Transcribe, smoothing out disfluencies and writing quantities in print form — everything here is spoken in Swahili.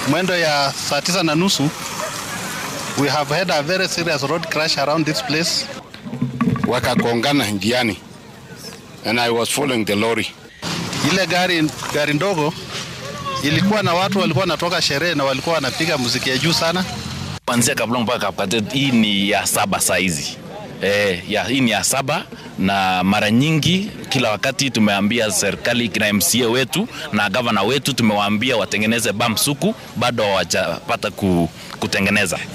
mwendo ya saa 9:30 we have had a very serious road crash around this place. Wakagongana njiani and I was following the lorry. Ile gari ndogo ilikuwa na watu walikuwa wanatoka sherehe na walikuwa wanapiga muziki ya juu sana. Kuanzia Kablong mpaka Kapkatet, hii ni ya 7 saizi. Hii ni ya 7 na mara nyingi kila wakati tumeambia serikali kina MCA wetu na governor wetu tumewaambia watengeneze Bamsuku, bado hawajapata kutengeneza.